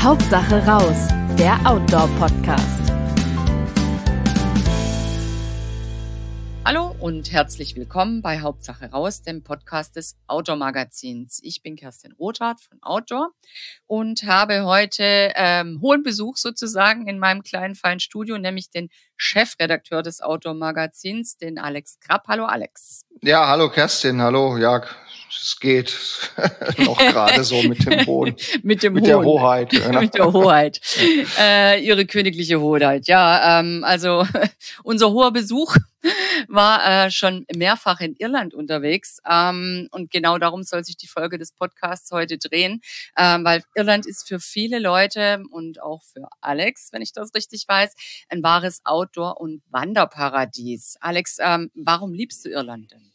Hauptsache raus, der Outdoor-Podcast. Hallo und herzlich willkommen bei Hauptsache raus, dem Podcast des Outdoor-Magazins. Ich bin Kerstin Rothardt von Outdoor und habe heute hohen Besuch sozusagen in meinem kleinen, feinen Studio, nämlich den Chefredakteur des Outdoor-Magazins, den Alex Krapp. Hallo Alex. Ja, hallo Kerstin, hallo. Ja, es geht noch gerade so mit dem Hohn. mit der Hoheit. Genau. Mit der Hoheit. Ihre königliche Hoheit. Ja, also unser hoher Besuch war schon mehrfach in Irland unterwegs und genau darum soll sich die Folge des Podcasts heute drehen, weil Irland ist für viele Leute und auch für Alex, wenn ich das richtig weiß, ein wahres Outdoor- und Wanderparadies. Alex, warum liebst du Irland denn?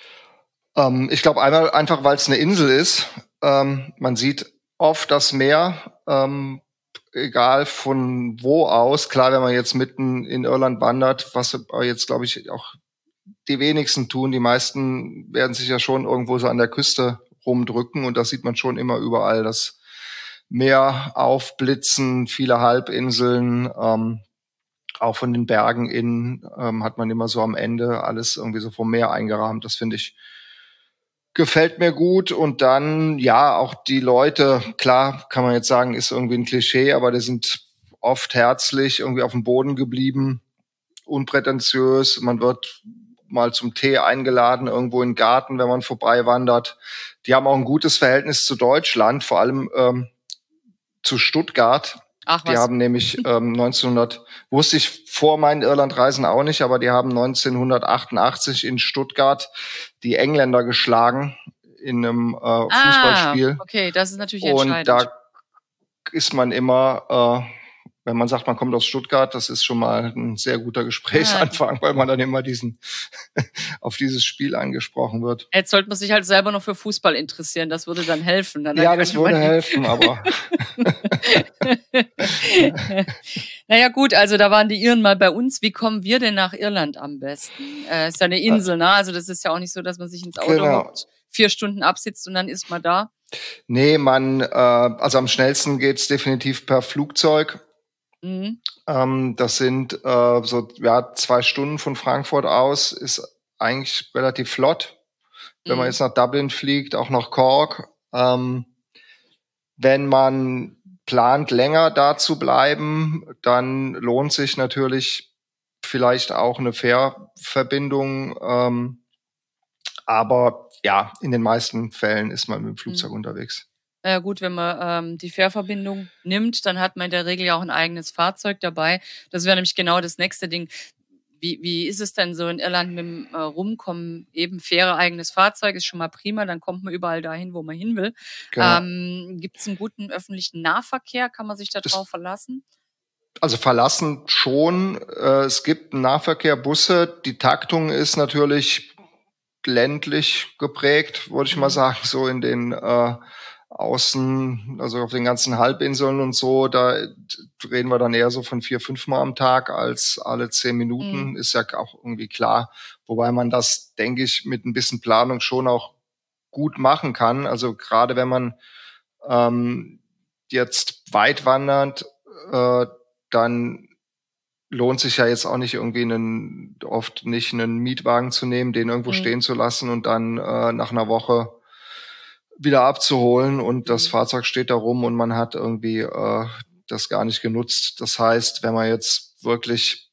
Ich glaube einmal einfach, weil es eine Insel ist. Man sieht oft das Meer, egal von wo aus. Klar, wenn man jetzt mitten in Irland wandert, was jetzt, glaube ich, auch die wenigsten tun. Die meisten werden sich ja schon irgendwo so an der Küste rumdrücken und da sieht man schon immer überall das Meer aufblitzen, viele Halbinseln, auch von den Bergen innen hat man immer so am Ende alles irgendwie so vom Meer eingerahmt. Das finde ich gefällt mir gut. Und dann, ja, auch die Leute, klar, kann man jetzt sagen, ist irgendwie ein Klischee, aber die sind oft herzlich, irgendwie auf dem Boden geblieben, unprätentiös. Man wird mal zum Tee eingeladen, irgendwo in den Garten, wenn man vorbei wandert. Die haben auch ein gutes Verhältnis zu Deutschland, vor allem zu Stuttgart. Ach, was? Die haben nämlich 1900, wusste ich vor meinen Irlandreisen auch nicht, aber die haben 1988 in Stuttgart die Engländer geschlagen in einem Fußballspiel. Okay, das ist natürlich entscheidend. Und da ist man immer, wenn man sagt, man kommt aus Stuttgart, das ist schon mal ein sehr guter Gesprächsanfang, weil man dann immer auf dieses Spiel angesprochen wird. Jetzt sollte man sich halt selber noch für Fußball interessieren, das würde dann helfen. Ja, das würde helfen, aber... Naja gut, also da waren die Iren mal bei uns. Wie kommen wir denn nach Irland am besten? Ist ja eine Insel, ne? Also das ist ja auch nicht so, dass man sich ins Auto hockt, 4 Stunden absitzt und dann ist man da. Nee, also am schnellsten geht's definitiv per Flugzeug. Mhm. Das sind 2 Stunden von Frankfurt aus, ist eigentlich relativ flott. Wenn man jetzt nach Dublin fliegt, auch nach Cork. Wenn man plant, länger da zu bleiben, dann lohnt sich natürlich vielleicht auch eine Fährverbindung. Aber ja, in den meisten Fällen ist man mit dem Flugzeug unterwegs. Ja gut, wenn man die Fährverbindung nimmt, dann hat man in der Regel ja auch ein eigenes Fahrzeug dabei. Das wäre nämlich genau das nächste Ding. Wie ist es denn so in Irland mit dem Rumkommen? Eben Fähre, eigenes Fahrzeug ist schon mal prima, dann kommt man überall dahin, wo man hin will. Genau. Gibt es einen guten öffentlichen Nahverkehr? Kann man sich darauf verlassen? Also verlassen schon. Es gibt einen Nahverkehr, Busse. Die Taktung ist natürlich ländlich geprägt, würde ich mal sagen, so in den Außen, also auf den ganzen Halbinseln und so, da reden wir dann eher so von 4-5 Mal am Tag als alle 10 Minuten, ist ja auch irgendwie klar. Wobei man das, denke ich, mit ein bisschen Planung schon auch gut machen kann. Also gerade wenn man jetzt weit wandert, dann lohnt sich ja jetzt auch nicht irgendwie oft nicht einen Mietwagen zu nehmen, den irgendwo stehen zu lassen und dann nach einer Woche wieder abzuholen und das Fahrzeug steht da rum und man hat irgendwie das gar nicht genutzt. Das heißt, wenn man jetzt wirklich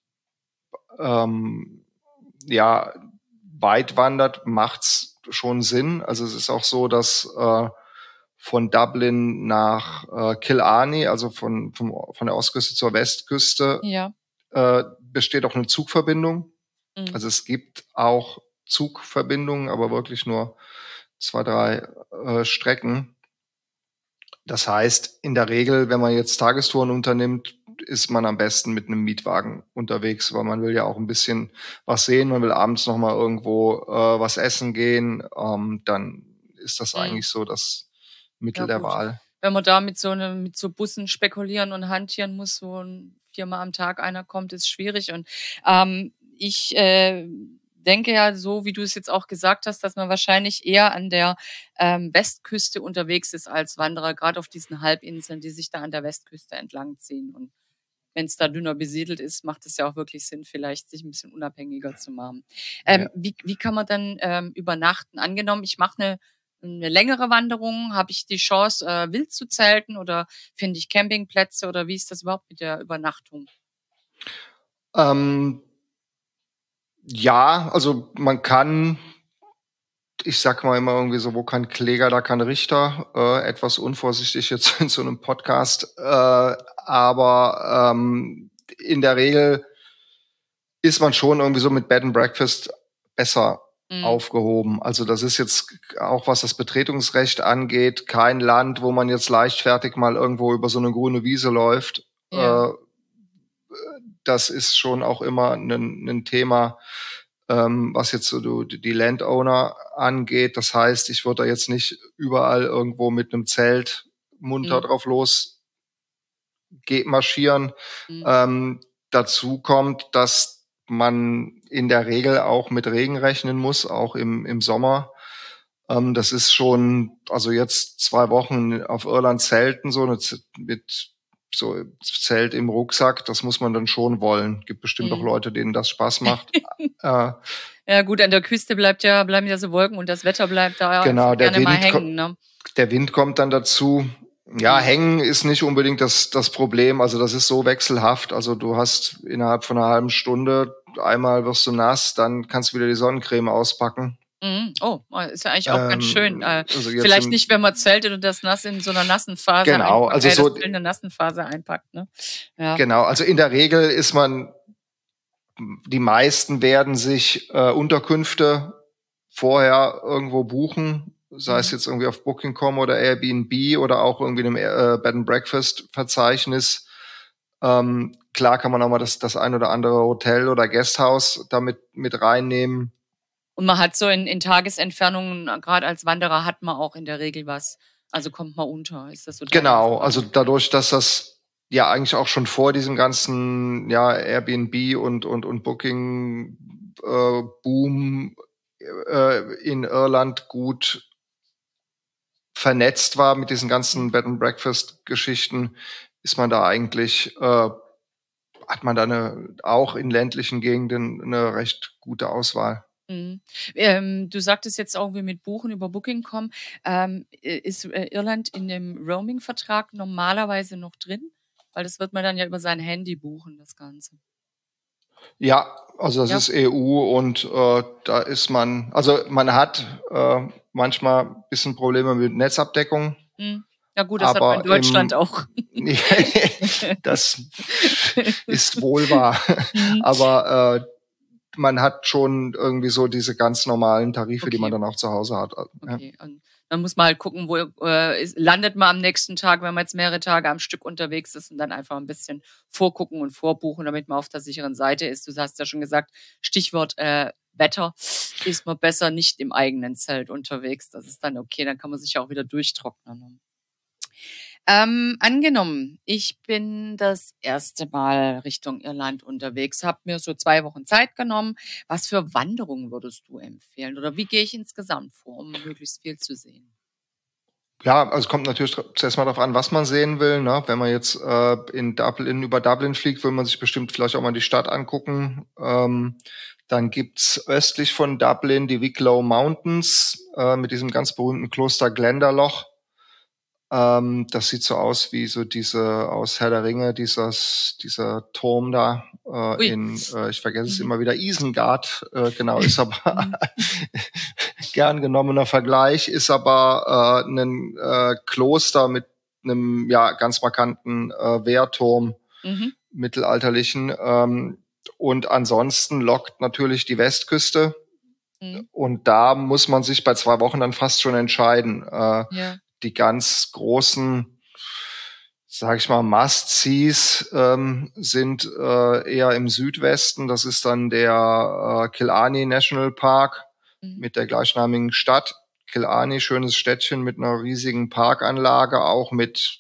weit wandert, macht's schon Sinn. Also es ist auch so, dass von Dublin nach Killarney, also von der Ostküste zur Westküste, besteht auch eine Zugverbindung. Also es gibt auch Zugverbindungen, aber wirklich nur 2, 3 Strecken. Das heißt, in der Regel, wenn man jetzt Tagestouren unternimmt, ist man am besten mit einem Mietwagen unterwegs, weil man will ja auch ein bisschen was sehen, man will abends noch mal irgendwo was essen gehen, dann ist das eigentlich so das Mittel der Wahl. Wenn man da mit so Bussen spekulieren und hantieren muss, wo 4-mal am Tag einer kommt, ist schwierig. Und ich denke ja, so wie du es jetzt auch gesagt hast, dass man wahrscheinlich eher an der Westküste unterwegs ist als Wanderer, gerade auf diesen Halbinseln, die sich da an der Westküste entlangziehen. Und wenn es da dünner besiedelt ist, macht es ja auch wirklich Sinn, vielleicht sich ein bisschen unabhängiger zu machen. Wie kann man dann übernachten? Angenommen, ich mache eine längere Wanderung, habe ich die Chance, wild zu zelten oder finde ich Campingplätze oder wie ist das überhaupt mit der Übernachtung? Ja, also man kann, ich sag mal immer irgendwie so, wo kein Kläger, da kein Richter. Etwas unvorsichtig jetzt in so einem Podcast. Aber in der Regel ist man schon irgendwie so mit Bed and Breakfast besser aufgehoben. Also das ist jetzt auch, was das Betretungsrecht angeht, kein Land, wo man jetzt leichtfertig mal irgendwo über so eine grüne Wiese läuft. Ja. Das ist schon auch immer ein Thema, was jetzt so die Landowner angeht. Das heißt, ich würde da jetzt nicht überall irgendwo mit einem Zelt munter drauf los marschieren. Dazu kommt, dass man in der Regel auch mit Regen rechnen muss, auch im Sommer. Das ist schon, also jetzt 2 Wochen auf Irland zelten, so mit so Zelt im Rucksack, das muss man dann schon wollen. Gibt bestimmt auch Leute, denen das Spaß macht. Ja gut, an der Küste bleiben ja so Wolken und das Wetter bleibt da genau, gerne mal hängen. Ne? Der Wind kommt dann dazu. Ja, hängen ist nicht unbedingt das Problem. Also das ist so wechselhaft. Also du hast innerhalb von einer halben Stunde, einmal wirst du nass, dann kannst du wieder die Sonnencreme auspacken. Oh, ist ja eigentlich auch ganz schön. Also vielleicht nicht, wenn man zeltet und das nass in so einer nassen Phase genau, einpackt, also so das in der nassen Phase einpackt. Ne? Ja. Genau, also in der Regel ist die meisten werden sich Unterkünfte vorher irgendwo buchen, sei es jetzt irgendwie auf Booking.com oder Airbnb oder auch irgendwie in einem Bed and Breakfast Verzeichnis. Klar kann man auch mal das ein oder andere Hotel oder Guesthouse damit mit reinnehmen. Und man hat so in Tagesentfernungen, gerade als Wanderer, hat man auch in der Regel was. Also kommt man unter. Ist das so? Genau, also dadurch, dass das ja eigentlich auch schon vor diesem ganzen Airbnb und Booking Boom in Irland gut vernetzt war mit diesen ganzen Bed and Breakfast Geschichten, ist man da eigentlich hat man da auch in ländlichen Gegenden eine recht gute Auswahl. Du sagtest jetzt auch, wie mit Buchen über Booking.com. Ist Irland in dem Roaming-Vertrag normalerweise noch drin? Weil das wird man dann ja über sein Handy buchen, das Ganze. Ja, also das ist EU und da ist man, also man hat manchmal ein bisschen Probleme mit Netzabdeckung. Ja gut, das hat man in Deutschland auch. Das ist wohl wahr. Aber man hat schon irgendwie so diese ganz normalen Tarife, die man dann auch zu Hause hat. Okay, und dann muss man halt gucken, wo landet man am nächsten Tag, wenn man jetzt mehrere Tage am Stück unterwegs ist und dann einfach ein bisschen vorgucken und vorbuchen, damit man auf der sicheren Seite ist. Du hast ja schon gesagt, Stichwort Wetter, ist man besser nicht im eigenen Zelt unterwegs. Das ist dann okay, dann kann man sich auch wieder durchtrocknen. Angenommen, ich bin das erste Mal Richtung Irland unterwegs, habe mir so 2 Wochen Zeit genommen. Was für Wanderungen würdest du empfehlen? Oder wie gehe ich insgesamt vor, um möglichst viel zu sehen? Ja, also es kommt natürlich zuerst mal darauf an, was man sehen will. Ne? Wenn man jetzt über Dublin fliegt, will man sich bestimmt vielleicht auch mal die Stadt angucken. Dann gibt's östlich von Dublin die Wicklow Mountains mit diesem ganz berühmten Kloster Glendalough. Das sieht so aus wie so aus Herr der Ringe, dieser Turm da ich vergesse es immer wieder, Isengard, genau, ist aber gern genommener Vergleich, ist aber ein Kloster mit einem ganz markanten Wehrturm, mittelalterlichen. Und ansonsten lockt natürlich die Westküste. Und da muss man sich bei 2 Wochen dann fast schon entscheiden. Die ganz großen, sag ich mal, Must-Sees sind eher im Südwesten. Das ist dann der Killarney National Park mit der gleichnamigen Stadt. Killarney, schönes Städtchen mit einer riesigen Parkanlage, auch mit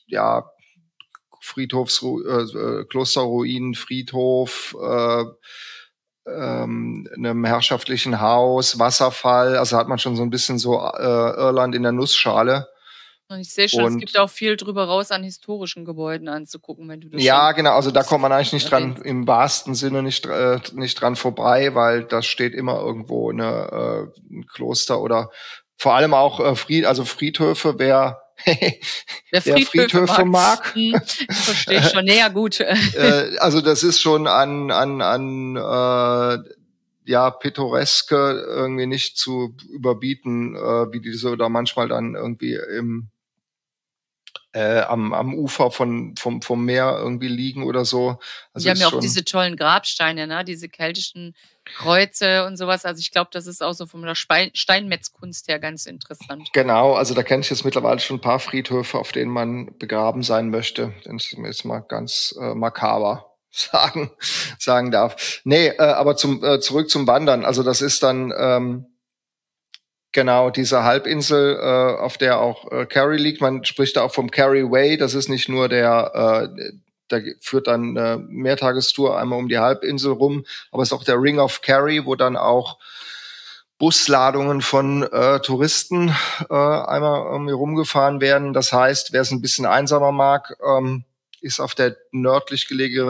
Klosterruinen, Friedhof, einem herrschaftlichen Haus, Wasserfall. Also hat man schon so ein bisschen so Irland in der Nussschale. Und ich sehe schon, es gibt auch viel drüber raus an historischen Gebäuden anzugucken, wenn du das ja, genau, also da kommt man eigentlich nicht dran, im wahrsten Sinne nicht dran vorbei, weil da steht immer irgendwo ein Kloster oder vor allem auch Friedhöfe, wer Friedhöfe mag. Ich verstehe schon. Ja, gut. Also das ist schon pittoreske irgendwie nicht zu überbieten, wie diese da manchmal dann irgendwie am Ufer vom Meer irgendwie liegen oder so. Also die haben ja auch diese tollen Grabsteine, ne? Diese keltischen Kreuze und sowas. Also ich glaube, das ist auch so von der Steinmetzkunst her ganz interessant. Genau, also da kenne ich jetzt mittlerweile schon ein paar Friedhöfe, auf denen man begraben sein möchte. Das ist mal ganz makaber sagen darf. Nee, aber zurück zum Wandern. Also das ist dann genau, diese Halbinsel, auf der auch Kerry liegt. Man spricht da auch vom Kerry Way. Das ist nicht nur da führt dann eine Mehrtagestour einmal um die Halbinsel rum, aber es ist auch der Ring of Kerry, wo dann auch Busladungen von Touristen einmal irgendwie rumgefahren werden. Das heißt, wer es ein bisschen einsamer mag, ist auf der nördlich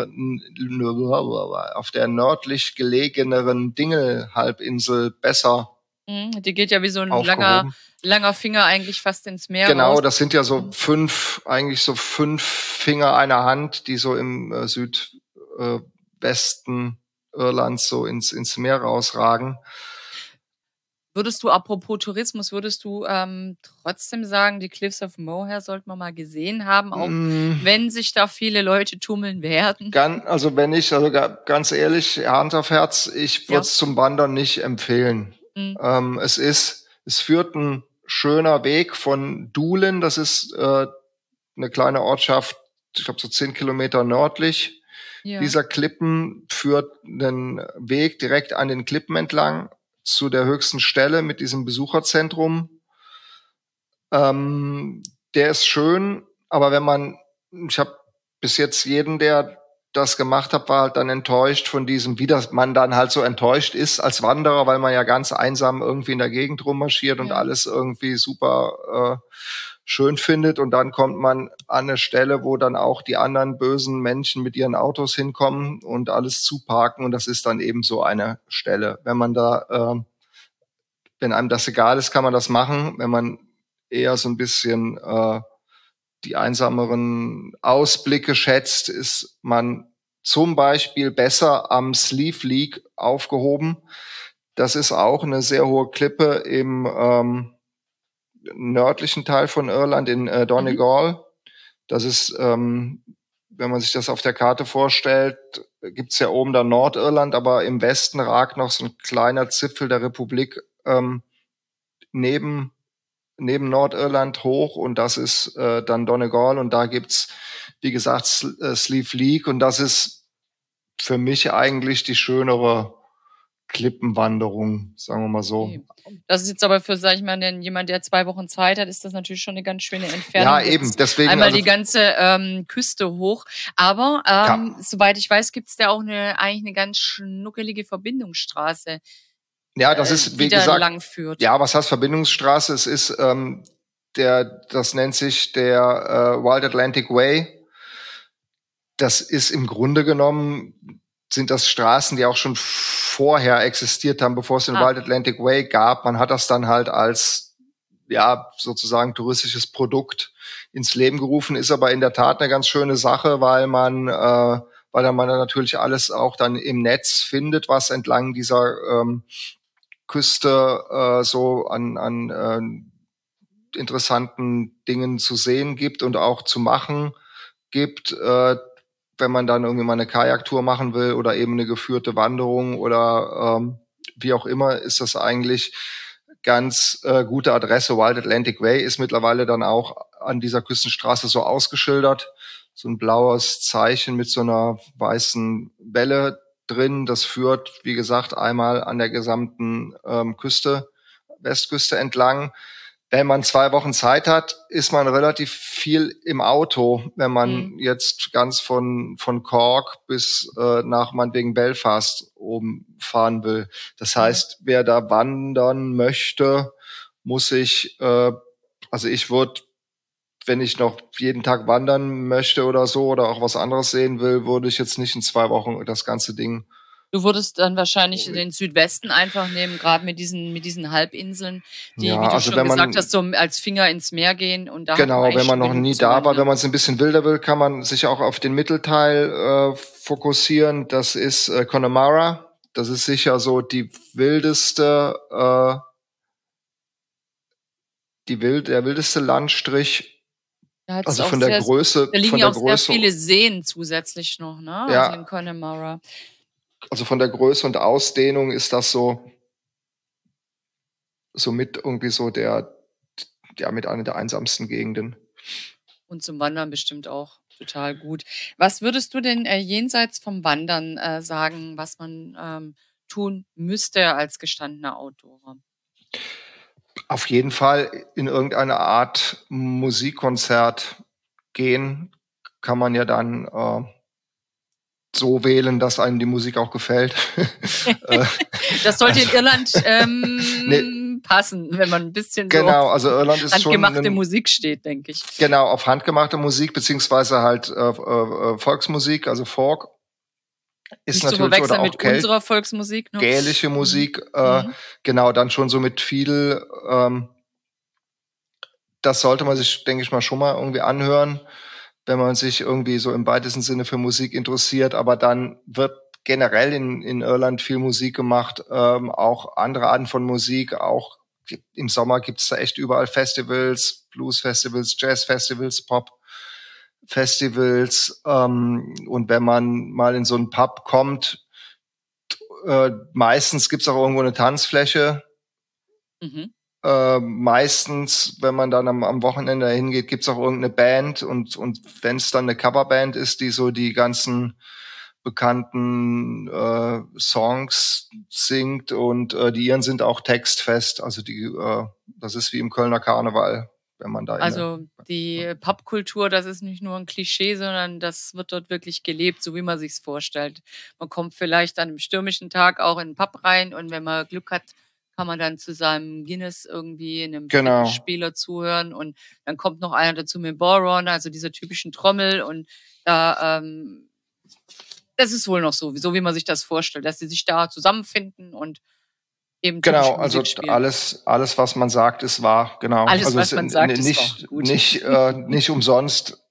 gelegeneren Dingle-Halbinsel besser. Die geht ja wie so ein langer Finger eigentlich fast ins Meer Genau, raus. Das sind ja so fünf Finger einer Hand, die so im Südwesten Irlands so ins Meer rausragen. Würdest du, apropos Tourismus, trotzdem sagen, die Cliffs of Moher sollte man mal gesehen haben, auch wenn sich da viele Leute tummeln werden? Also ganz ehrlich, Hand auf Herz, ich würde es zum Wandern nicht empfehlen. Es führt ein schöner Weg von Doolin, das ist eine kleine Ortschaft, ich glaube so 10 Kilometer nördlich dieser Klippen, führt einen Weg direkt an den Klippen entlang zu der höchsten Stelle mit diesem Besucherzentrum. Der ist schön, aber ich habe bis jetzt jeden, der das gemacht hat, war halt dann enttäuscht von diesem, wie das man dann halt so enttäuscht ist als Wanderer, weil man ja ganz einsam irgendwie in der Gegend rummarschiert und alles irgendwie super schön findet. Und dann kommt man an eine Stelle, wo dann auch die anderen bösen Menschen mit ihren Autos hinkommen und alles zuparken. Und das ist dann eben so eine Stelle. Wenn einem das egal ist, kann man das machen. Wenn man eher so ein bisschen die einsameren Ausblicke schätzt, ist man zum Beispiel besser am Slieve League aufgehoben. Das ist auch eine sehr hohe Klippe im nördlichen Teil von Irland in Donegal. Das ist, wenn man sich das auf der Karte vorstellt, gibt's ja oben da Nordirland, aber im Westen ragt noch so ein kleiner Zipfel der Republik neben Nordirland hoch, und das ist dann Donegal, und da gibt's, wie gesagt, Slieve League, und das ist für mich eigentlich die schönere Klippenwanderung, sagen wir mal so. Okay. Das ist jetzt aber für, sag ich mal, jemand, der 2 Wochen Zeit hat, ist das natürlich schon eine ganz schöne Entfernung. Ja, eben. Deswegen einmal die ganze Küste hoch. Aber soweit ich weiß, gibt's da auch eigentlich eine ganz schnuckelige Verbindungsstraße. Ja, das ist, wie gesagt, lang führt. Ja, was heißt Verbindungsstraße? Es ist das nennt sich der Wild Atlantic Way. Das ist im Grunde genommen, sind das Straßen, die auch schon vorher existiert haben, bevor es den Wild Atlantic Way gab. Man hat das dann halt als sozusagen touristisches Produkt ins Leben gerufen, ist aber in der Tat eine ganz schöne Sache, weil man dann natürlich alles auch dann im Netz findet, was entlang dieser Küste so an interessanten Dingen zu sehen gibt und auch zu machen gibt, wenn man dann irgendwie mal eine Kajaktour machen will oder eben eine geführte Wanderung oder wie auch immer, ist das eigentlich ganz gute Adresse. Wild Atlantic Way ist mittlerweile dann auch an dieser Küstenstraße so ausgeschildert, so ein blaues Zeichen mit so einer weißen Welle drin. Das führt, wie gesagt, einmal an der gesamten Westküste entlang. wenn man 2 Wochen Zeit hat, ist man relativ viel im Auto, wenn man jetzt ganz von Cork bis nach meinetwegen Belfast oben fahren will. Das heißt, wer da wandern möchte, muss sich, also ich würde, wenn ich noch jeden Tag wandern möchte oder so oder auch was anderes sehen will, würde ich jetzt nicht in 2 Wochen das ganze Ding. Du würdest dann wahrscheinlich den Südwesten einfach nehmen, gerade mit diesen Halbinseln, die, Ja, wie du also schon wenn man, gesagt hast, so als Finger ins Meer gehen und da hat man genau, eigentlich wenn man schon noch genug nie zu da war, wenn wandern. man es ein bisschen wilder will, kann man sich auch auf den Mittelteil fokussieren. Das ist Connemara. Das ist sicher so die wildeste, der wildeste Landstrich. Da hat's Also auch von der Größe, da liegen von ja der auch sehr Größe, viele Seen zusätzlich noch, ne? Also in ja, Connemara. also von der Größe und Ausdehnung ist das so mit irgendwie so mit einer der einsamsten Gegenden. Und zum Wandern bestimmt auch total gut. Was würdest du denn jenseits vom Wandern sagen, was man tun müsste als gestandener Outdoorer? Auf jeden Fall in irgendeine Art Musikkonzert gehen, kann man ja dann so wählen, dass einem die Musik auch gefällt. Das sollte in Irland Nee, passen, wenn man ein bisschen genau, so also Irland ist schon handgemachte Musik steht, denke ich. genau auf handgemachte Musik beziehungsweise halt Volksmusik, also Folk ist Nicht zu natürlich oder verwechseln auch mit unserer Volksmusik, ne? gälische Musik, Mhm. genau dann schon so mit viel. Das sollte man sich, denke ich mal, schon mal irgendwie anhören, wenn man sich irgendwie so im weitesten Sinne für Musik interessiert. Aber dann wird generell in Irland viel Musik gemacht, auch andere Arten von Musik. Auch im Sommer gibt's da echt überall Festivals, Blues-Festivals, Jazz-Festivals, Pop-Festivals. Und wenn man mal in so einen Pub kommt, meistens gibt's auch irgendwo eine Tanzfläche. Mhm. Meistens, wenn man dann am Wochenende hingeht, gibt's auch irgendeine Band und wenn es dann eine Coverband ist, die so die ganzen bekannten Songs singt und die ihren sind auch textfest. Also das ist wie im Kölner Karneval, wenn man da Also die Popkultur, das ist nicht nur ein Klischee, sondern das wird dort wirklich gelebt, so wie man sich's vorstellt. Man kommt vielleicht an einem stürmischen Tag auch in 'n Pub rein und wenn man Glück hat, kann man dann zu seinem Guinness irgendwie in 'nem genau. Fingerspieler zuhören und dann kommt noch einer dazu mit Bodhrán, also dieser typischen Trommel und da, das ist wohl noch so wie man sich das vorstellt, dass sie sich da zusammenfinden und eben Genau, typische also Musik spielen. alles, was man sagt, ist wahr, genau. Alles, Also was man sagt, ist wahr. nicht, Gut. nicht umsonst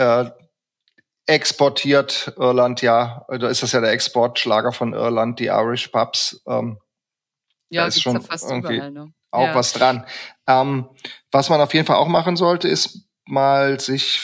exportiert Irland ja, da ist das ja der Exportschlager von Irland, die Irish Pubs. Da Ja, ist gibt's ja schon fast irgendwie überall, ne? auch Ja. was dran. Was man auf jeden Fall auch machen sollte, ist mal sich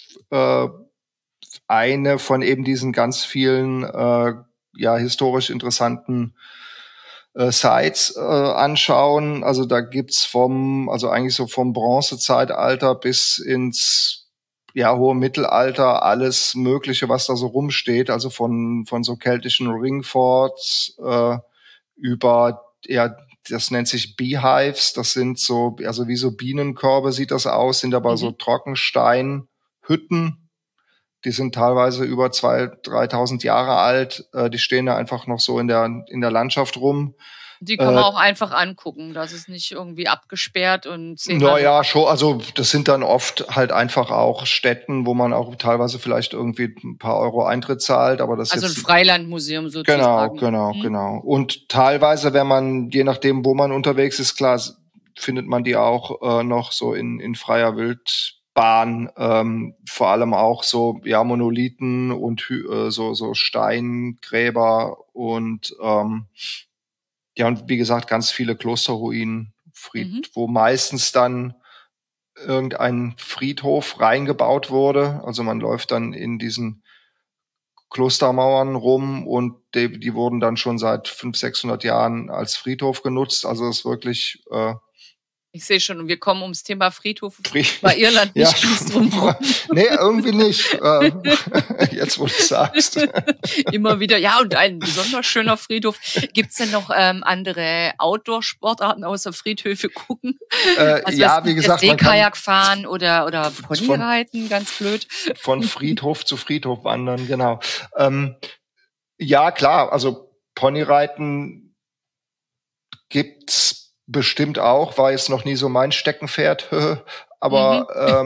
eine von eben diesen ganz vielen historisch interessanten Sites anschauen. Also da gibt's eigentlich so vom Bronzezeitalter bis ins hohe Mittelalter alles Mögliche, was da so rumsteht. Also von so keltischen Ringforts über das nennt sich Beehives. Das sind so, also wie so Bienenkörbe sieht das aus, sind aber so Trockensteinhütten. Die sind teilweise über 2.000, 3.000 Jahre alt. Die stehen da einfach noch so in der Landschaft rum. Die kann man auch einfach angucken. Das ist nicht irgendwie abgesperrt und Naja, schon. Also das sind dann oft halt einfach auch Städten, wo man auch teilweise vielleicht irgendwie ein paar Euro Eintritt zahlt. Aber das also ein jetzt Freilandmuseum sozusagen. Genau. Und teilweise, wenn man, je nachdem, wo man unterwegs ist, klar, findet man die auch noch so in freier Wildbahn. Vor allem auch so Monolithen und so Steingräber und und wie gesagt, ganz viele Klosterruinen, wo meistens dann irgendein Friedhof reingebaut wurde. Also man läuft dann in diesen Klostermauern rum und die wurden dann schon seit 500, 600 Jahren als Friedhof genutzt. Also das ist wirklich Ich sehe schon, und wir kommen ums Thema Friedhof bei Irland Ja. nicht ganz drum rum. Nee, irgendwie nicht. Jetzt, wo du sagst. Immer wieder, ja, und ein besonders schöner Friedhof. Gibt's denn noch andere Outdoor-Sportarten außer Friedhöfe gucken? Also Ja, wie gesagt, man kann Seekajak fahren oder Ponyreiten, ganz blöd. von Friedhof zu Friedhof wandern, genau. Ja, klar, also Ponyreiten gibt's bestimmt auch, war jetzt noch nie so mein Steckenpferd, aber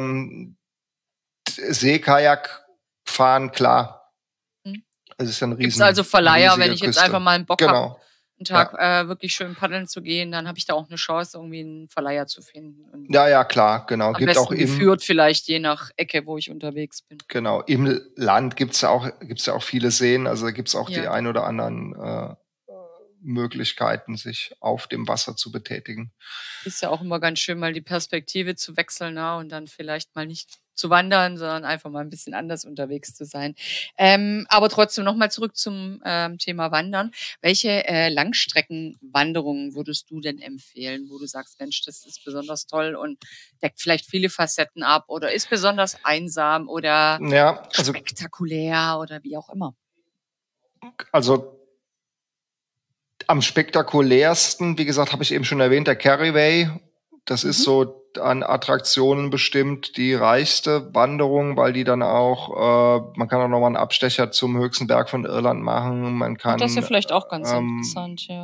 Seekajak fahren, klar. Es ist ja ein Gibt's also Verleiher, wenn ich jetzt Küste. einfach mal einen Bock Genau. habe, einen Tag wirklich schön paddeln zu gehen, dann habe ich da auch eine Chance, irgendwie einen Verleiher zu finden. Und Ja, klar, genau. am Gibt besten auch geführt vielleicht, je nach Ecke, wo ich unterwegs bin. Genau, im Land gibt's ja auch viele Seen, also da gibt's auch die Ja. ein oder anderen Möglichkeiten, sich auf dem Wasser zu betätigen. Ist ja auch immer ganz schön, mal die Perspektive zu wechseln, und dann vielleicht mal nicht zu wandern, sondern einfach mal ein bisschen anders unterwegs zu sein. Aber trotzdem nochmal zurück zum Thema Wandern. Welche Langstreckenwanderungen würdest du denn empfehlen, wo du sagst, Mensch, das ist besonders toll und deckt vielleicht viele Facetten ab oder ist besonders einsam oder Ja, spektakulär oder wie auch immer? Also am spektakulärsten, wie gesagt, habe ich eben schon erwähnt, der Kerryway. Das ist so an Attraktionen bestimmt die reichste Wanderung, weil die dann auch, man kann auch nochmal einen Abstecher zum höchsten Berg von Irland machen. Man kann, das ist ja vielleicht auch ganz interessant, ja.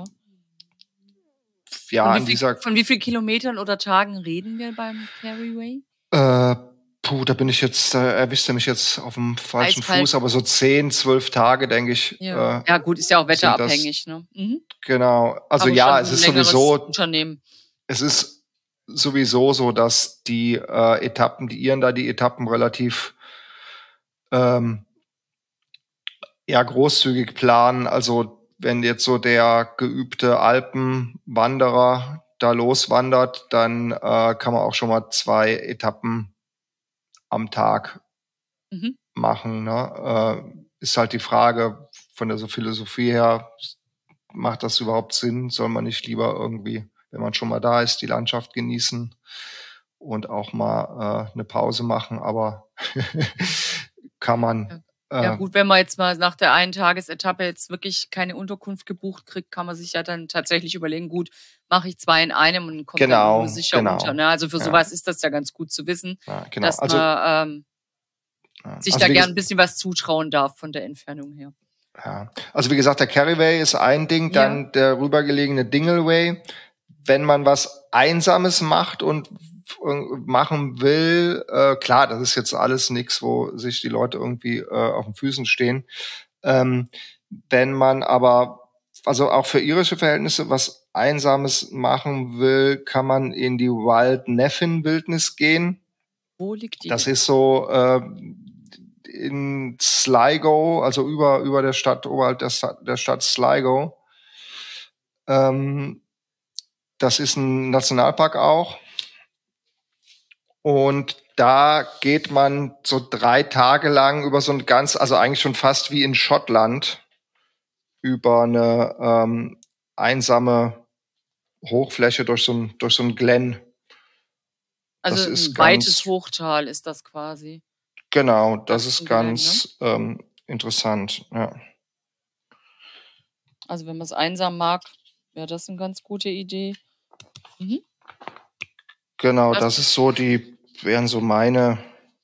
Ja, Von wie viel Kilometern oder Tagen reden wir beim Kerryway? Da bin ich jetzt, erwischt er mich jetzt auf dem falschen Fuß, aber so 10, 12 Tage, denke ich. Ja, gut, ist ja auch wetterabhängig, ne? Genau. Also aber ja, es ein ist längeres sowieso, Unternehmen. es ist sowieso so, dass die Etappen, die Iren da die Etappen relativ großzügig planen. Also wenn jetzt so der geübte Alpenwanderer da loswandert, dann kann man auch schon mal 2 Etappen am Tag machen. Ne? Ist halt die Frage von der Philosophie her, macht das überhaupt Sinn? Soll man nicht lieber irgendwie, wenn man schon mal da ist, die Landschaft genießen und auch mal eine Pause machen? Aber kann man. Ja gut, wenn man jetzt mal nach der einen Tagesetappe jetzt wirklich keine Unterkunft gebucht kriegt, kann man sich ja dann tatsächlich überlegen, gut, mache ich 2 in einem und komme dann nur sicher unter. Ne? Also für sowas ist das ja ganz gut zu wissen, dass man sich da gern ein bisschen was zutrauen darf von der Entfernung her. Ja, also wie gesagt, der Kerryway ist ein Ding, dann der rübergelegene Dingleway. Wenn man was Einsames macht und machen will, klar, das ist jetzt alles nichts, wo sich die Leute irgendwie auf den Füßen stehen. Wenn man aber, also auch für irische Verhältnisse, was Einsames machen will, kann man in die Wild Neffin Wildnis gehen. Wo liegt die? Das ist so in Sligo, also über der Stadt, oberhalb der Stadt Sligo. Das ist ein Nationalpark auch. Und da geht man so 3 Tage lang über so ein also eigentlich schon fast wie in Schottland, über eine einsame Hochfläche durch so ein Glen. Also das ist ein weites Hochtal ist das quasi. Genau, das ist ganz interessant, ja. Also wenn man es einsam mag, wäre das eine ganz gute Idee. Genau, das ist so, wären so meine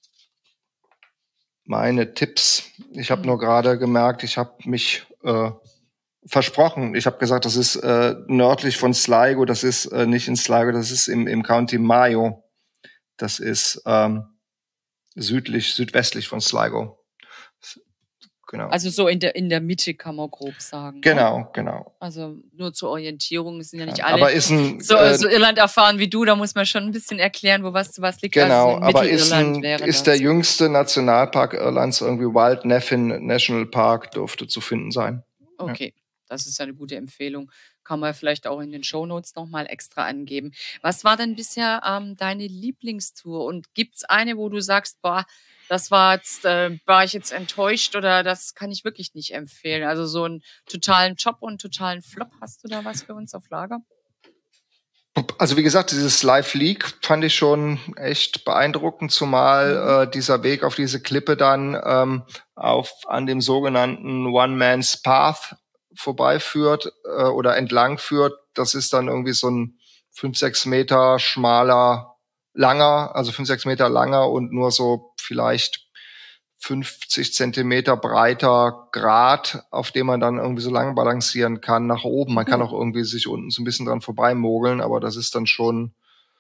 Tipps. Ich habe nur gerade gemerkt, ich habe mich versprochen. Ich habe gesagt, das ist nördlich von Sligo, das ist nicht in Sligo, das ist im County Mayo. Das ist südwestlich von Sligo. Genau. Also so in der Mitte kann man grob sagen. Genau, genau. Also nur zur Orientierung, es sind ja nicht alle aber so Irland erfahren wie du, da muss man schon ein bisschen erklären, wo was liegt. Genau, also aber ist der jüngste Nationalpark Irlands irgendwie Wild Neffin National Park, dürfte zu finden sein. Okay, das ist eine gute Empfehlung. Kann man vielleicht auch in den Shownotes nochmal extra angeben. Was war denn bisher deine Lieblingstour? Und gibt's eine, wo du sagst, boah, das war ich jetzt enttäuscht oder das kann ich wirklich nicht empfehlen? Also so einen totalen Top und totalen Flop, hast du da was für uns auf Lager? Also wie gesagt, dieses Live League fand ich schon echt beeindruckend, zumal dieser Weg auf diese Klippe dann an dem sogenannten One-Man's Path vorbeiführt oder entlang führt. Das ist dann irgendwie so ein 5-6 Meter langer, 5-6 Meter langer und nur so vielleicht 50 Zentimeter breiter Grat, auf dem man dann irgendwie so lang balancieren kann nach oben. Man kann auch irgendwie sich unten so ein bisschen dran vorbeimogeln, aber das ist dann schon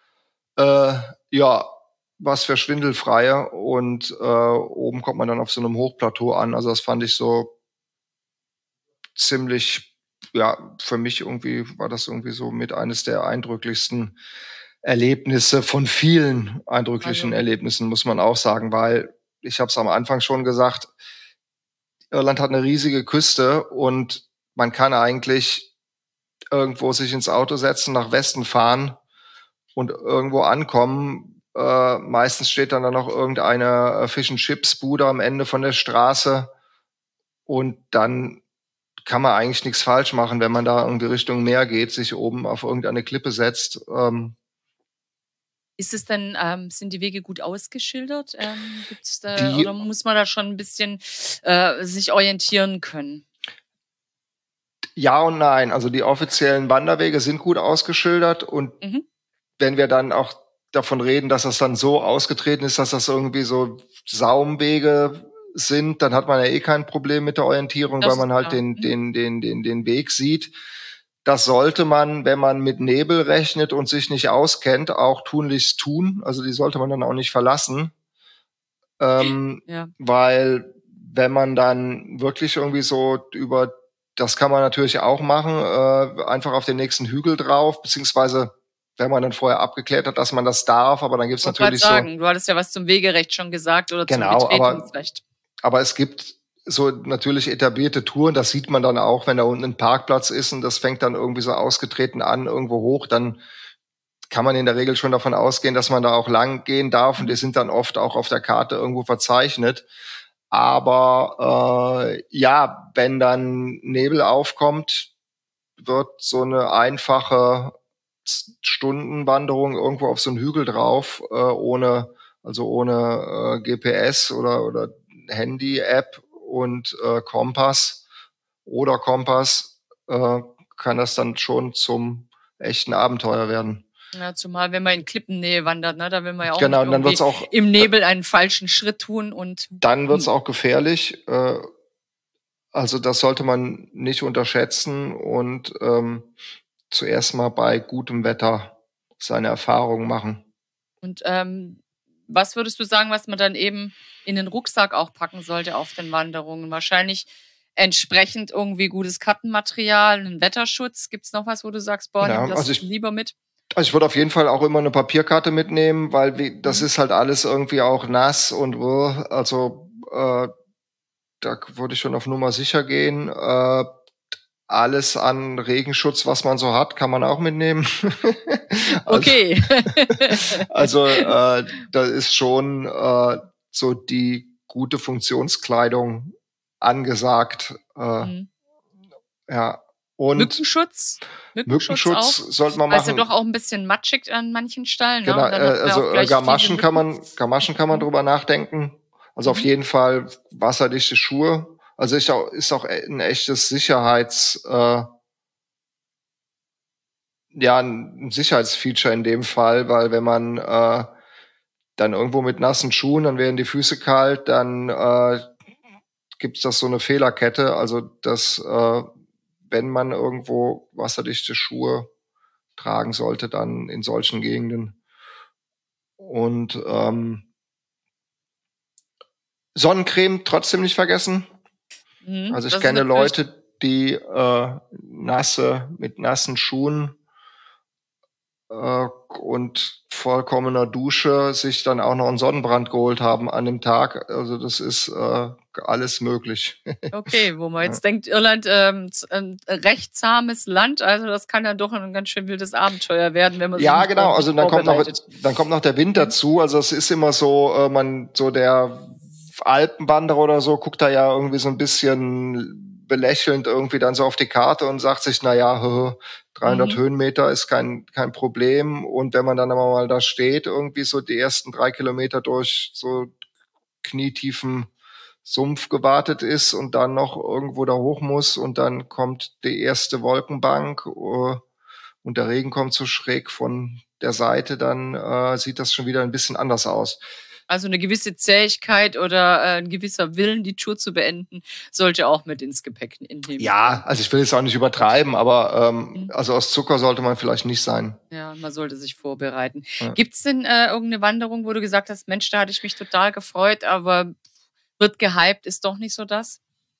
was für Schwindelfreie. Und oben kommt man dann auf so einem Hochplateau an. Also das fand ich so ziemlich, für mich irgendwie war das irgendwie so mit eines der eindrücklichsten Erlebnisse von vielen eindrücklichen Erlebnissen, muss man auch sagen, weil ich habe es am Anfang schon gesagt, Irland hat eine riesige Küste und man kann eigentlich irgendwo sich ins Auto setzen, nach Westen fahren und irgendwo ankommen. Meistens steht dann noch irgendeine Fish-and-Chips-Bude am Ende von der Straße und dann kann man eigentlich nichts falsch machen, wenn man da irgendwie Richtung Meer geht, sich oben auf irgendeine Klippe setzt. Ist es denn, sind die Wege gut ausgeschildert? Gibt's da, oder muss man da schon ein bisschen sich orientieren können? Ja und nein. Also die offiziellen Wanderwege sind gut ausgeschildert und wenn wir dann auch davon reden, dass das dann so ausgetreten ist, dass das irgendwie so Saumwege sind, dann hat man ja eh kein Problem mit der Orientierung, weil man halt den Weg sieht. Das sollte man, wenn man mit Nebel rechnet und sich nicht auskennt, auch tunlichst tun. Also die sollte man dann auch nicht verlassen. Weil wenn man dann wirklich irgendwie so das kann man natürlich auch machen, einfach auf den nächsten Hügel drauf, beziehungsweise wenn man dann vorher abgeklärt hat, dass man das darf, aber dann gibt's natürlich du hattest ja was zum Wegerecht schon gesagt oder zum Betretungsrecht. Aber es gibt so natürlich etablierte Touren, das sieht man dann auch, wenn da unten ein Parkplatz ist und das fängt dann irgendwie so ausgetreten an, irgendwo hoch, dann kann man in der Regel schon davon ausgehen, dass man da auch lang gehen darf und die sind dann oft auch auf der Karte irgendwo verzeichnet. Aber wenn dann Nebel aufkommt, wird so eine einfache Stundenwanderung irgendwo auf so einen Hügel drauf, ohne GPS oder Handy-App und Kompass, kann das dann schon zum echten Abenteuer werden. Ja, zumal wenn man in Klippennähe wandert, ne, da will man ja auch nicht dann wird's auch im Nebel einen falschen Schritt tun und dann wird's auch gefährlich. Also das sollte man nicht unterschätzen und zuerst mal bei gutem Wetter seine Erfahrungen machen. Und was würdest du sagen, was man dann eben in den Rucksack auch packen sollte auf den Wanderungen? Wahrscheinlich entsprechend irgendwie gutes Kartenmaterial, einen Wetterschutz. Gibt's noch was, wo du sagst, nimm das lieber mit? Also ich würde auf jeden Fall auch immer eine Papierkarte mitnehmen, weil das ist halt alles irgendwie auch nass und da würde ich schon auf Nummer sicher gehen. Alles an Regenschutz, was man so hat, kann man auch mitnehmen. Okay. Also da ist schon so die gute Funktionskleidung angesagt. Ja. Und Mückenschutz auch? Sollte man machen. Also doch auch ein bisschen matschig an manchen Stellen. Genau, ne? Gamaschen kann man drüber nachdenken. Also auf jeden Fall wasserdichte Schuhe. Also ist auch ein echtes ein Sicherheitsfeature in dem Fall, weil wenn man dann irgendwo mit nassen Schuhen, dann werden die Füße kalt, dann gibt's das so eine Fehlerkette, also dass wenn man irgendwo wasserdichte Schuhe tragen sollte, dann in solchen Gegenden. Und Sonnencreme trotzdem nicht vergessen. Also ich kenne Leute, die mit nassen Schuhen und vollkommener Dusche sich dann auch noch einen Sonnenbrand geholt haben an dem Tag. Also das ist alles möglich. Okay, wo man jetzt denkt, Irland ein recht zahmes Land, also das kann ja doch ein ganz schön wildes Abenteuer werden, wenn man sich genau, also dann kommt noch der Wind dazu. Also es ist immer so, der Alpenwanderer oder so guckt da ja irgendwie so ein bisschen belächelnd irgendwie dann so auf die Karte und sagt sich, 300 Höhenmeter ist kein Problem. Und wenn man dann aber mal da steht, irgendwie so die ersten 3 Kilometer durch so knietiefen Sumpf gewartet ist und dann noch irgendwo da hoch muss und dann kommt die erste Wolkenbank und der Regen kommt so schräg von der Seite, dann sieht das schon wieder ein bisschen anders aus. Also eine gewisse Zähigkeit oder ein gewisser Willen, die Tour zu beenden, sollte auch mit ins Gepäck nehmen. Ja, also ich will es auch nicht übertreiben, aber also aus Zucker sollte man vielleicht nicht sein. Ja, man sollte sich vorbereiten. Ja. Gibt es denn irgendeine Wanderung, wo du gesagt hast, Mensch, da hatte ich mich total gefreut, aber wird gehypt, ist doch nicht so das?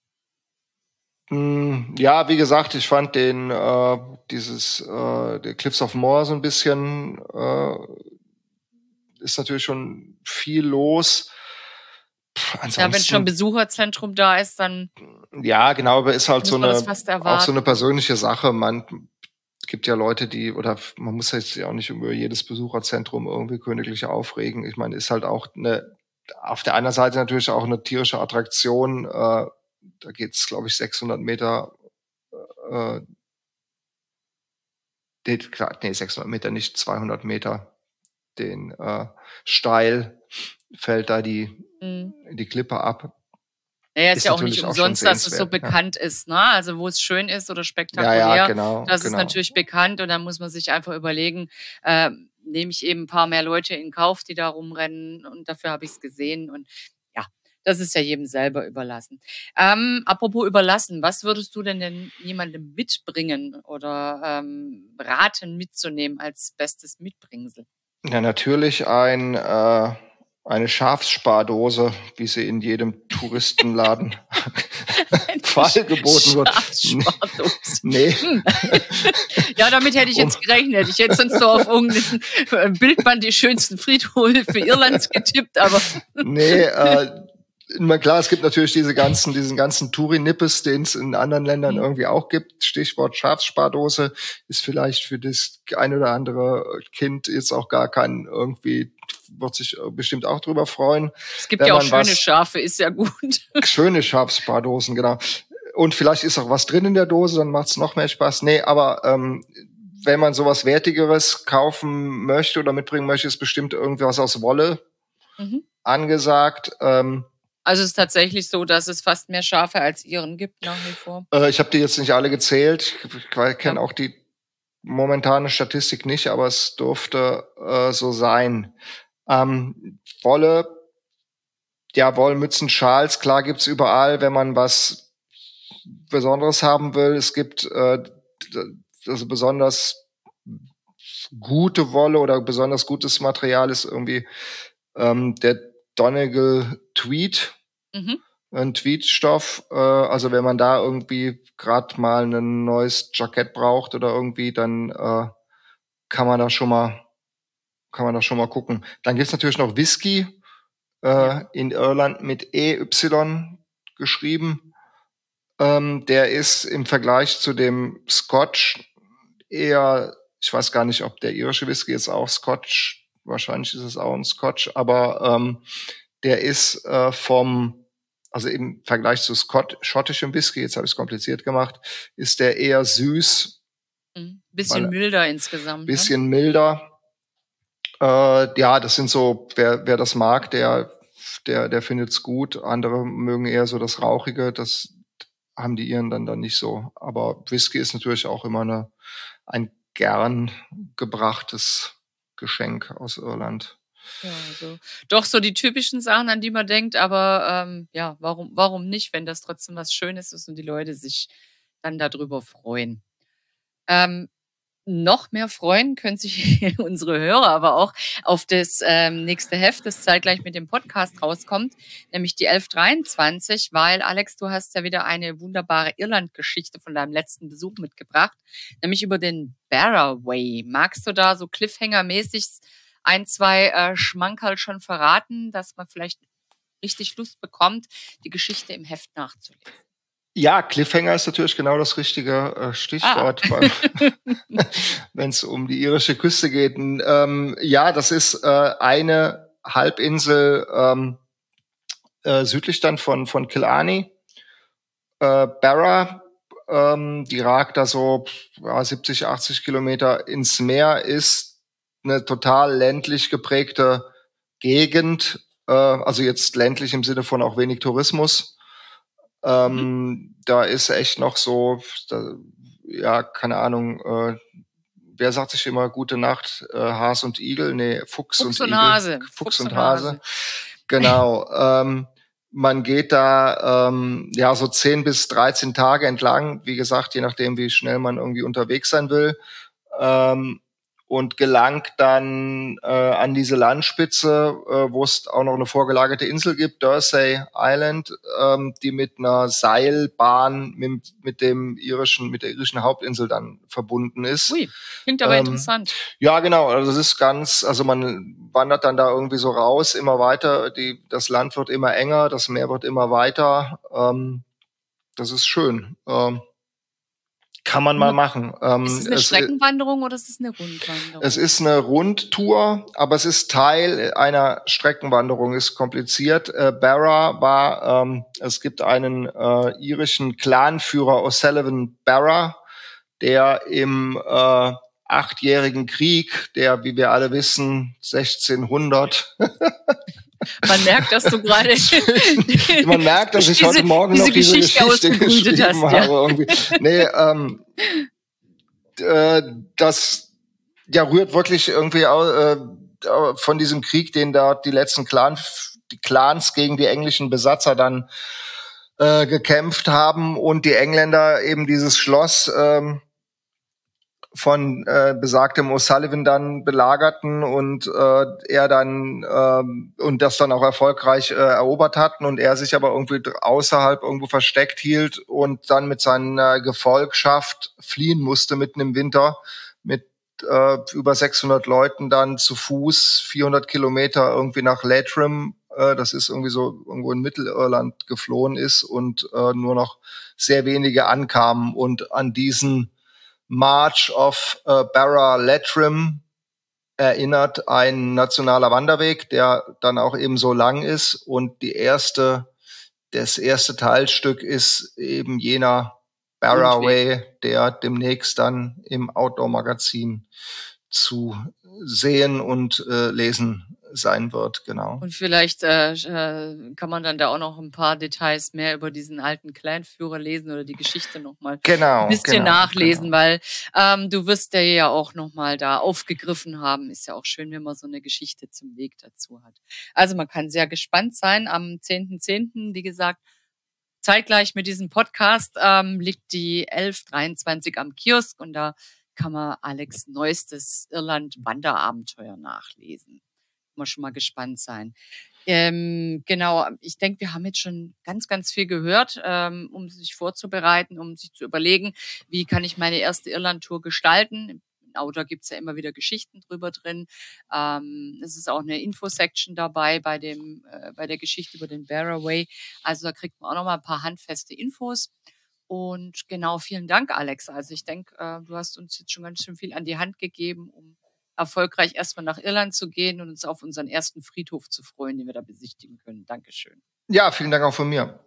Ja, wie gesagt, ich fand der Cliffs of Moher so ein bisschen ist natürlich schon viel los. Ja, wenn schon Besucherzentrum da ist, dann. Ja, genau, aber ist halt auch so eine persönliche Sache. Es gibt ja Leute, man muss jetzt ja auch nicht über jedes Besucherzentrum irgendwie königlich aufregen. Ich meine, ist halt auch auf der anderen Seite natürlich auch eine tierische Attraktion. Da geht's, glaube ich, 600 Meter. 600 Meter, nicht 200 Meter. Den steil fällt da die Klippe ab. Naja, ist ja auch nicht umsonst, dass es so bekannt ist, ne? Also wo es schön ist oder spektakulär, ja, genau, das ist natürlich bekannt und dann muss man sich einfach überlegen, nehme ich eben ein paar mehr Leute in Kauf, die da rumrennen und dafür habe ich es gesehen und ja, das ist ja jedem selber überlassen. Apropos überlassen, was würdest du denn jemandem mitbringen oder raten mitzunehmen als bestes Mitbringsel? Ja, natürlich eine Schafsspardose, wie sie in jedem Touristenladen geboten wird. Schafsspardose. Nee. Ja, damit hätte ich jetzt gerechnet. Ich hätte sonst so auf irgendein Bildband die schönsten Friedhöfe Irlands getippt, aber. Nee, klar, es gibt natürlich diesen ganzen Touri-Nippes, den es in anderen Ländern irgendwie auch gibt. Stichwort Schafsspardose ist vielleicht für das ein oder andere Kind jetzt auch gar kein wird sich bestimmt auch drüber freuen. Es gibt ja auch schöne Schafe, ist ja gut. Schöne Schafspardosen, genau. Und vielleicht ist auch was drin in der Dose, dann macht's noch mehr Spaß. Nee, aber wenn man sowas Wertigeres kaufen möchte oder mitbringen möchte, ist bestimmt irgendwas aus Wolle angesagt. Also es ist tatsächlich so, dass es fast mehr Schafe als Iren gibt nach wie vor. Ich habe die jetzt nicht alle gezählt. Ich kenne auch die momentane Statistik nicht, aber es dürfte so sein. Wollmützen, Schals, klar gibt's überall, wenn man was Besonderes haben will. Es gibt also besonders gute Wolle oder besonders gutes Material ist irgendwie der Donegal Tweed, ein Tweedstoff. Also wenn man da irgendwie gerade mal ein neues Jackett braucht oder irgendwie, dann kann man da schon mal gucken. Dann gibt's natürlich noch Whisky in Irland mit EY geschrieben. Der ist im Vergleich zu dem Scotch eher, ich weiß gar nicht, ob der irische Whisky ist auch Scotch. Wahrscheinlich ist es auch ein Scotch, aber der ist also im Vergleich zu schottischem Whisky, jetzt habe ich es kompliziert gemacht, ist der eher süß. Bisschen milder insgesamt. Bisschen milder. Ja, das sind so, wer das mag, der findet's gut. Andere mögen eher so das Rauchige, das haben die Iren dann nicht so. Aber Whisky ist natürlich auch immer ein gern gebrachtes Geschenk aus Irland. Ja, also doch so die typischen Sachen, an die man denkt, aber ja, warum nicht, wenn das trotzdem was Schönes ist und die Leute sich dann darüber freuen. Noch mehr freuen können sich unsere Hörer aber auch auf das nächste Heft, das zeitgleich mit dem Podcast rauskommt, nämlich die 1123, weil Alex, du hast ja wieder eine wunderbare Irland-Geschichte von deinem letzten Besuch mitgebracht, nämlich über den Barraway. Magst du da so Cliffhanger-mäßig ein, zwei Schmankerl schon verraten, dass man vielleicht richtig Lust bekommt, die Geschichte im Heft nachzulesen? Ja, Cliffhanger ist natürlich genau das richtige Stichwort, wenn es um die irische Küste geht. Ja, das ist eine Halbinsel südlich dann von Killarney. Barra, die ragt da so 70, 80 Kilometer ins Meer, ist eine total ländlich geprägte Gegend, also jetzt ländlich im Sinne von auch wenig Tourismus. Da ist echt noch so, keine Ahnung, wer sagt sich immer gute Nacht, Has und Igel? Nee, Fuchs und Igel. Hase. Fuchs und Hase. Genau. Man geht da so 10 bis 13 Tage entlang, wie gesagt, je nachdem, wie schnell man irgendwie unterwegs sein will, und gelangt dann an diese Landspitze, wo es auch noch eine vorgelagerte Insel gibt, Dursey Island, die mit einer Seilbahn mit der irischen Hauptinsel dann verbunden ist. Ui, klingt aber interessant. Ja, genau. Also es ist man wandert dann da irgendwie so raus, immer weiter. Das Land wird immer enger, das Meer wird immer weiter. Das ist schön. Kann man mal machen. Ist es eine Streckenwanderung oder ist es eine Rundwanderung? Es ist eine Rundtour, aber es ist Teil einer Streckenwanderung, ist kompliziert. Barra war, es gibt einen irischen Clanführer, O'Sullivan Barra, der im 8-jährigen Krieg, der, wie wir alle wissen, 1600 Man merkt, dass du gerade man merkt, dass ich heute Morgen noch diese Geschichte geschrieben habe. Irgendwie. Nee, das rührt wirklich irgendwie von diesem Krieg, den da die letzten Clans gegen die englischen Besatzer dann gekämpft haben und die Engländer eben dieses Schloss von besagtem O'Sullivan dann belagerten und er dann und das dann auch erfolgreich erobert hatten und er sich aber irgendwie außerhalb irgendwo versteckt hielt und dann mit seiner Gefolgschaft fliehen musste mitten im Winter mit über 600 Leuten dann zu Fuß 400 Kilometer irgendwie nach Leitrim, das ist irgendwie so irgendwo in Mittelirland, geflohen ist und nur noch sehr wenige ankamen und an diesen March of Barra Leitrim erinnert ein nationaler Wanderweg, der dann auch eben so lang ist und das erste Teilstück ist eben jener Barra Way, der demnächst dann im Outdoor-Magazin zu sehen und lesen sein wird, genau. Und vielleicht kann man dann da auch noch ein paar Details mehr über diesen alten Clanführer lesen oder die Geschichte nochmal ein bisschen nachlesen, weil du wirst ja auch nochmal da aufgegriffen haben. Ist ja auch schön, wenn man so eine Geschichte zum Weg dazu hat. Also man kann sehr gespannt sein. Am 10.10., wie gesagt, zeitgleich mit diesem Podcast liegt die 1123 am Kiosk und da kann man Alex' neuestes Irland-Wanderabenteuer nachlesen. Mal schon mal gespannt sein. Genau, ich denke, wir haben jetzt schon ganz, ganz viel gehört, um sich vorzubereiten, um sich zu überlegen, wie kann ich meine erste Irland-Tour gestalten. Im Autor gibt's ja immer wieder Geschichten drüber drin. Es ist auch eine Info-Section dabei bei der Geschichte über den Barra Way. Also da kriegt man auch noch mal ein paar handfeste Infos. Und genau, vielen Dank, Alex. Also ich denke, du hast uns jetzt schon ganz schön viel an die Hand gegeben, um erfolgreich erstmal nach Irland zu gehen und uns auf unseren ersten Friedhof zu freuen, den wir da besichtigen können. Dankeschön. Ja, vielen Dank auch von mir.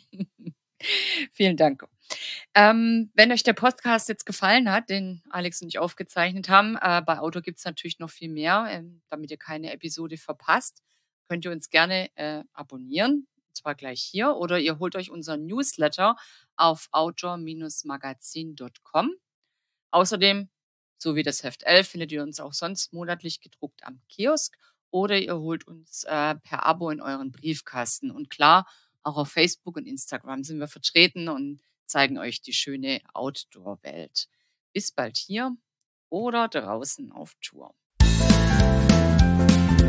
Vielen Dank. Wenn euch der Podcast jetzt gefallen hat, den Alex und ich aufgezeichnet haben, bei Autor gibt es natürlich noch viel mehr, damit ihr keine Episode verpasst, könnt ihr uns gerne abonnieren, und zwar gleich hier, oder ihr holt euch unseren Newsletter auf outdoor-magazin.com. Außerdem, so wie das Heft 11, findet ihr uns auch sonst monatlich gedruckt am Kiosk oder ihr holt uns per Abo in euren Briefkasten. Und klar, auch auf Facebook und Instagram sind wir vertreten und zeigen euch die schöne Outdoor-Welt. Bis bald hier oder draußen auf Tour.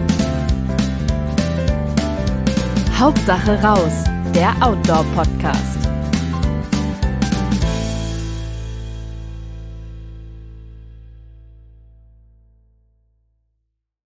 Hauptsache raus, der Outdoor-Podcast.